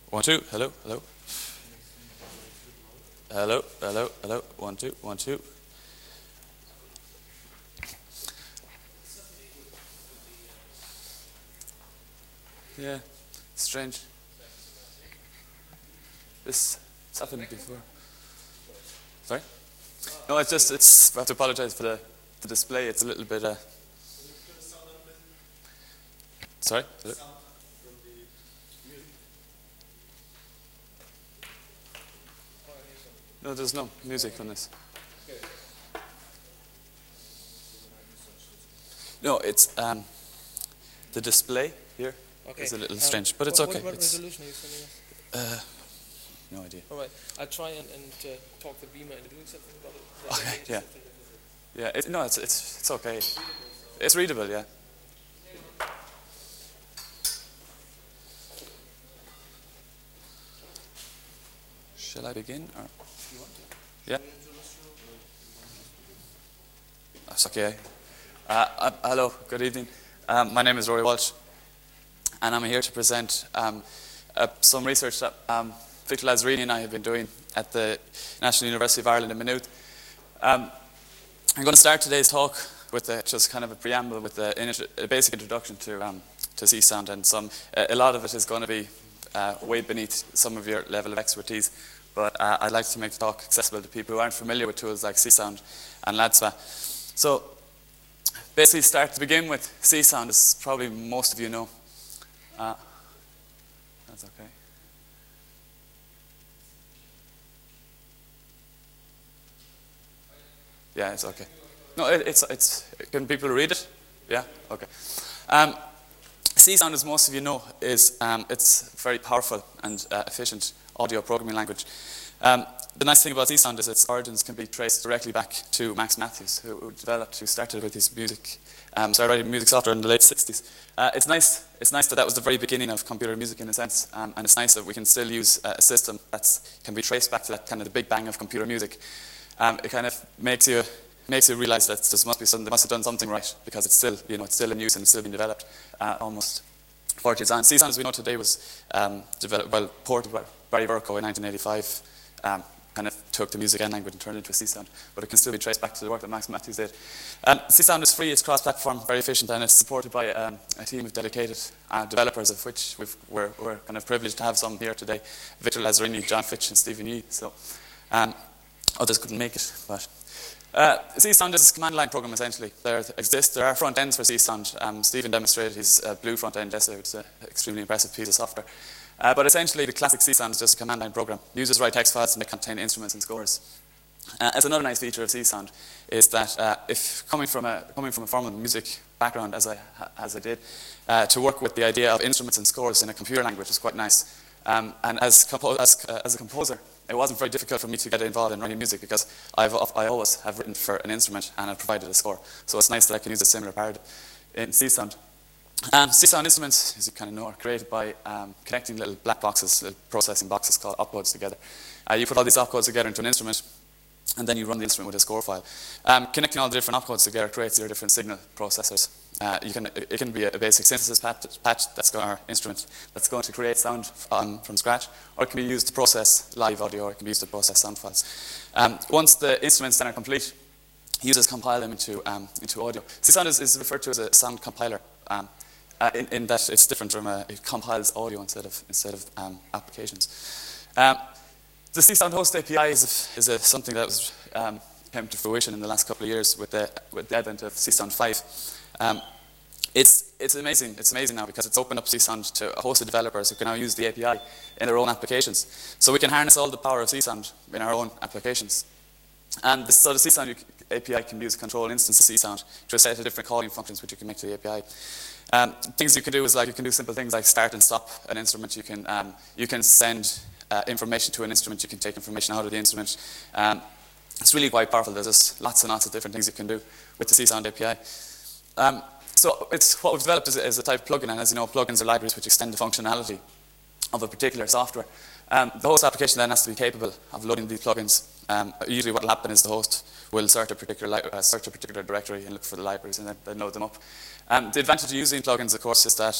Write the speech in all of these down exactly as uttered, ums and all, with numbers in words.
One, two, hello, hello. Hello, hello, hello. One, two, one, two. Yeah, strange. This it's happened before. Sorry? No, it's just, it's, I have to apologize for the, the display. It's a little bit, uh... Sorry? Hello? No, there's no music on this. No, it's, um, the display here Okay. is a little Um, strange, but it's what, okay. What, what It's, resolution are you sending us? uh, no idea. All right. I'll try and, and uh, talk to Beamer into doing something about it. Is that Okay, okay? yeah. Yeah, it, no, it's, it's, it's okay. It's readable, yeah. Shall I begin? Or? Yeah? That's okay. Uh, uh, hello, good evening. Um, my name is Rory Walsh, and I'm here to present um, uh, some research that um, Victor Lazzarini and I have been doing at the National University of Ireland in Maynooth. Um, I'm going to start today's talk with a, just kind of a preamble with a, a basic introduction to um, to C sound, and some uh, a lot of it is going to be uh, way beneath some of your level of expertise. But uh, I'd like to make the talk accessible to people who aren't familiar with tools like C sound and LADSPA. So, basically, start to begin with, C sound, as probably most of you know. Uh, that's okay. Yeah, it's okay. No, it, it's it's. Can people read it? Yeah, okay. Um, C sound, as most of you know, is um, it's very powerful and uh, efficient audio programming language. Um, the nice thing about C sound is its origins can be traced directly back to Max Matthews, who, who developed, who started with his music, um, started writing music software in the late sixties. Uh, it's nice. It's nice that that was the very beginning of computer music in a sense, um, and it's nice that we can still use uh, a system that can be traced back to that kind of the big bang of computer music. Um, it kind of makes you makes you realize that there must be some, they must have done something right, because it's still, you know, it's still in use and it's still being developed uh, almost forty years on. C sound, as we know today, was um, developed, well, ported by Barry Burko in nineteen eighty-five. Um, kind of took the music end language and turned it into a C sound, but it can still be traced back to the work that Max Matthews did. Um, C sound is free, it's cross-platform, very efficient, and it's supported by um, a team of dedicated uh, developers, of which we've, we're, we're kind of privileged to have some here today: Victor Lazzarini, John Fitch, and Stephen Yee. So um, others couldn't make it, but uh, C sound is a command line program essentially. There exists, there are front ends for C sound. Um, Stephen demonstrated his uh, blue front end yesterday, which is an extremely impressive piece of software. Uh, but essentially, the classic C sound is just a command line program. It uses write text files and they contain instruments and scores. Uh, as another nice feature of C sound is that uh, if coming from a coming from a formal music background, as I as I did, uh, to work with the idea of instruments and scores in a computer language is quite nice. Um, and as compo as uh, as a composer, it wasn't very difficult for me to get involved in writing music, because I've I always have written for an instrument and I've provided a score. So it's nice that I can use a similar paradigm in C sound. Um, C sound instruments, as you kind of know, are created by um, connecting little black boxes, little processing boxes called opcodes together. Uh, you put all these opcodes together into an instrument, and then you run the instrument with a score file. Um, connecting all the different opcodes together creates your different signal processors. Uh, you can, it can be a basic synthesis patch, patch that's going, or instrument that's going to create sound um, from scratch, or it can be used to process live audio, or it can be used to process sound files. Um, once the instruments then are complete, users compile them into, um, into audio. C sound is, is referred to as a sound compiler. Um, Uh, in, in that it's different from a, it compiles audio instead of instead of um, applications. Um, the C sound host A P I is, is a, something that was um, came to fruition in the last couple of years with the with the advent of C sound five. Um, it's it's amazing. It's amazing now, because it's opened up C sound to a host of developers who can now use the A P I in their own applications. So we can harness all the power of C sound in our own applications. And the, so the C sound A P I can use control instance of C sound to a set of different calling functions which you can make to the A P I. Um, things you can do is like you can do simple things like start and stop an instrument. You can um, you can send uh, information to an instrument. You can take information out of the instrument. Um, it's really quite powerful. There's just lots and lots of different things you can do with the C sound A P I. Um, so it's what we've developed is, is a type of plugin, and as you know, plugins are libraries which extend the functionality of a particular software. Um, the host application then has to be capable of loading these plugins. Um, usually, what will happen is the host will search a particular uh, search a particular directory and look for the libraries, and then, then load them up. Um, the advantage of using plugins, of course, is that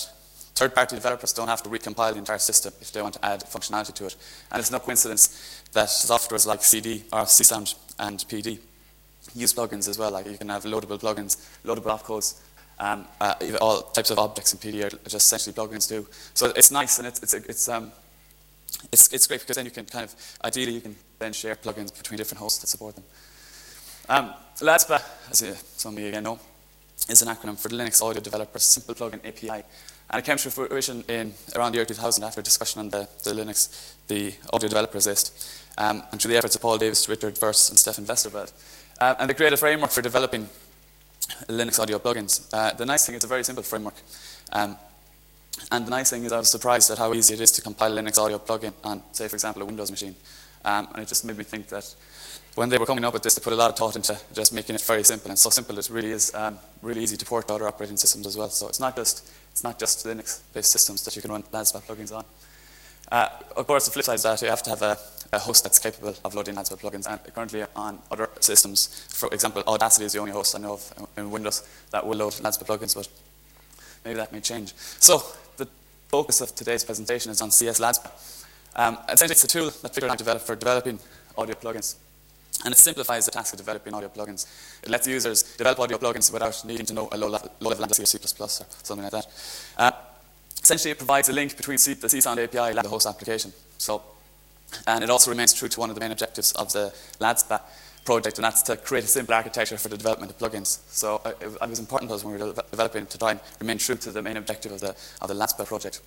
third-party developers don't have to recompile the entire system if they want to add functionality to it. And it's no coincidence that softwares like C D or C SOUND and P D use plugins as well. Like you can have loadable plugins, loadable opcodes, um, uh, all types of objects in P D are just essentially plugins do. So it's nice, and it's it's it's um it's it's great because then you can kind of ideally you can then share plugins between different hosts that support them. Um, LADSPA, as you, some of you again know, is an acronym for the Linux Audio Developers Simple Plugin A P I. And it came to fruition in around the year two thousand after a discussion on the, the Linux, the audio developers list, um, and through the efforts of Paul Davis, Richard Verse, and Stefan Westerveld. Uh, and they created a framework for developing Linux audio plugins. Uh, the nice thing, it's a very simple framework. Um, and the nice thing is I was surprised at how easy it is to compile a Linux audio plugin on, say, for example, a Windows machine. Um, and it just made me think that when they were coming up with this, they put a lot of thought into just making it very simple. And so simple it really is um, really easy to port to other operating systems as well. So it's not just It's not just Linux-based systems that you can run LADSPA plugins on. Uh, of course, the flip side is that you have to have a, a host that's capable of loading LADSPA plugins. And currently on other systems, for example, Audacity is the only host I know of in Windows that will load LADSPA plugins, but maybe that may change. So the focus of today's presentation is on C S LADSPA. Um, essentially, it's a tool that Figure developed for developing audio plugins. And it simplifies the task of developing audio plugins. It lets users develop audio plugins without needing to know a low-level low language C or C plus plus or something like that. Uh, essentially, it provides a link between C, the C SOUND A P I and the host application. So, and it also remains true to one of the main objectives of the LADSPA project, and that's to create a simple architecture for the development of plugins. So uh, it, it was important to us when we were de developing to try and remain true to the main objective of the, of the LADSPA project.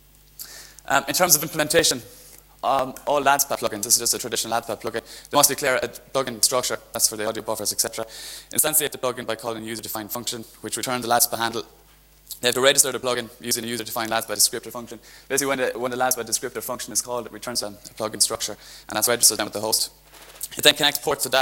Um, in terms of implementation, Um, all LADSPA plugins, this is just a traditional LADSPA plugin, they must declare a plugin structure, that's for the audio buffers, et cetera. Instantiate the plugin by calling a user-defined function, which returns the LADSPA handle. They have to register the plugin using a user-defined LADSPA descriptor function. Basically, when the, when the LADSPA descriptor function is called, it returns a, a plugin structure, and that's registered then with the host. It then connects ports to D